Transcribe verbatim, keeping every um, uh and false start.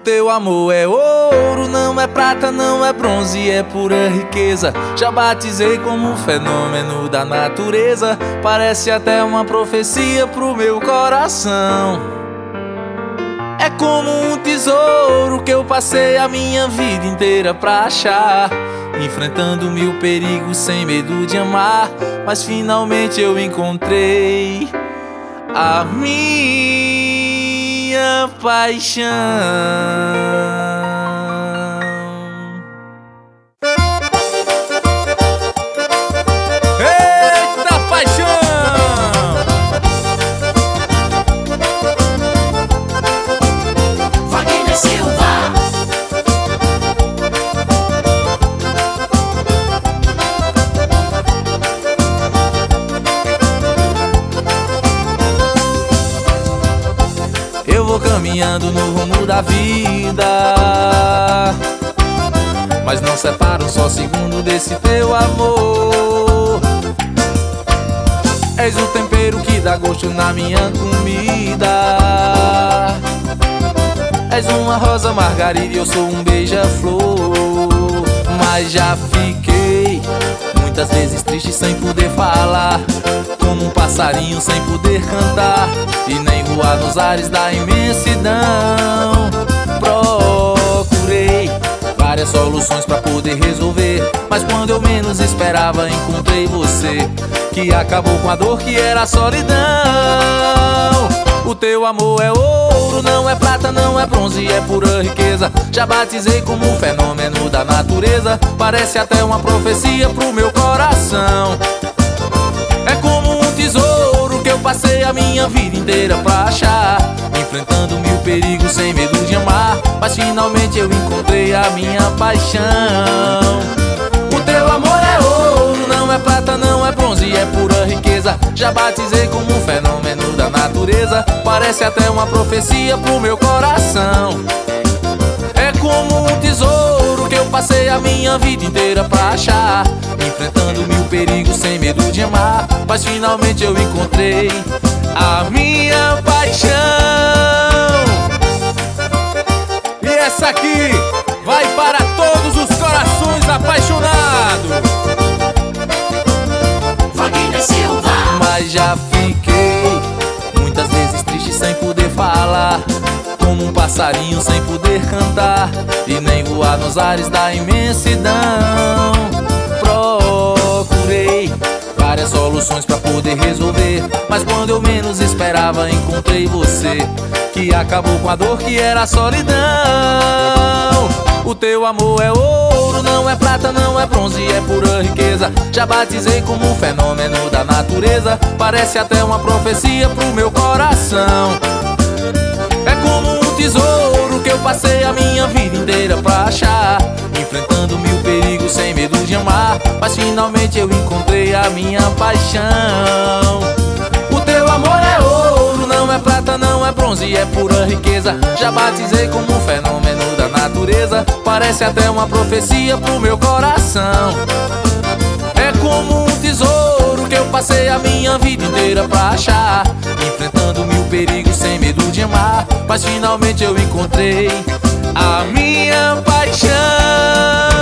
Teu amor é ouro, não é prata, não é bronze, é pura riqueza. Já batizei como um fenômeno da natureza. Parece até uma profecia pro meu coração. É como um tesouro que eu passei a minha vida inteira pra achar, enfrentando mil perigos sem medo de amar. Mas finalmente eu encontrei a minha paixão. Eita paixão! Wagner Silva. Eu vou caminhando no rumo da vida, mas não separo um só segundo desse teu amor. És o tempero que dá gosto na minha comida. És uma rosa margarida e eu sou um beija-flor. Mas já fiquei muitas vezes triste sem poder falar, como um passarinho sem poder cantar e nem voar nos ares da imensidão. Procurei várias soluções pra poder resolver, mas quando eu menos esperava encontrei você, que acabou com a dor que era a solidão. O teu amor é ouro, não é prata, não é bronze, é pura riqueza. Já batizei como um fenômeno da natureza. Parece até uma profecia pro meu coração. É como um tesouro que eu passei a minha vida inteira pra achar, enfrentando mil perigos sem medo de amar. Mas finalmente eu encontrei a minha paixão. O teu amor é ouro, não é prata, não é bronze, é pura riqueza. Já batizei como um fenômeno da natureza. Parece até uma profecia pro meu coração. É como um tesouro que eu passei a minha vida inteira pra achar, enfrentando mil perigos sem medo de amar. Mas finalmente eu encontrei a minha paixão. E essa aqui vai para todos os corações apaixonados. Wagner Silva. Mas já fiquei muitas vezes triste sem poder falar, como um passarinho sem poder cantar e nem voar nos ares da imensidão. Procurei várias soluções pra poder resolver, mas quando eu menos esperava encontrei você, que acabou com a dor que era a solidão. O teu amor é ouro, não é prata, não é bronze, é pura riqueza. Já batizei como um fenômeno da natureza. Parece até uma profecia pro meu coração. É como um tesouro que eu passei a minha vida inteira pra achar, enfrentando mil perigos sem medo de amar. Mas finalmente eu encontrei a minha paixão. O teu amor é ouro, não é prata, não é bronze, é pura riqueza. Já batizei como um fenômeno da natureza. Parece até uma profecia pro meu coração. É como um tesouro que eu passei a minha vida inteira pra achar, enfrentando mil perigos sem medo de amar. Mas finalmente eu encontrei a minha paixão.